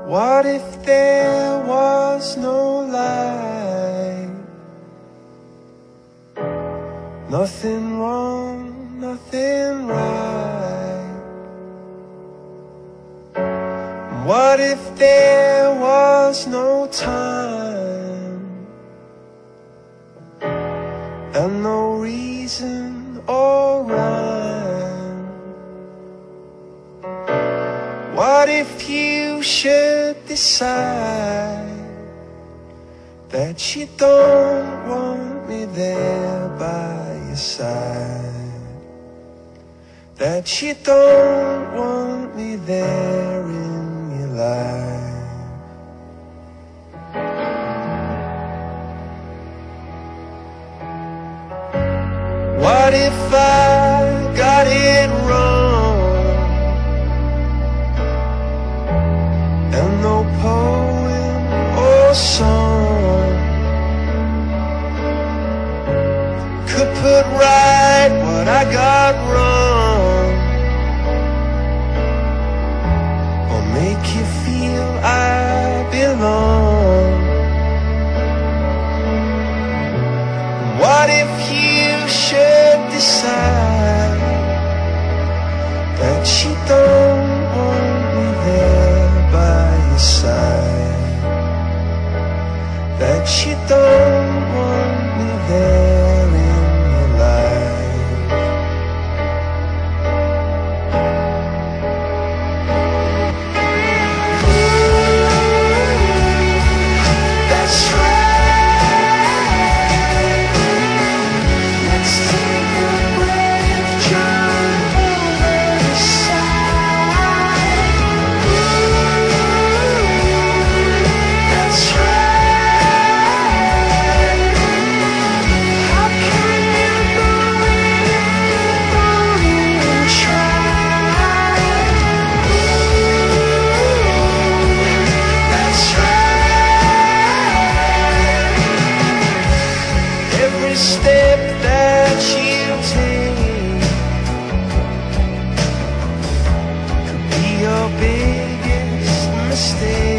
What if there was no light? Nothing wrong, nothing right. What if there was no time and no reason or rhyme? What if you should decide that you don't want me there by your side, that you don't want me there in your life? What if I got it wrong and no poem or song could put right what I got wrong, or make you feel I belong? What if you should decide that you don't want me there by your side, that you don't want me there in your life? That's right. Let's take a break, jump over the side. That's right. How can you go without even trying? That's right. Every step that you take could be your biggest mistake.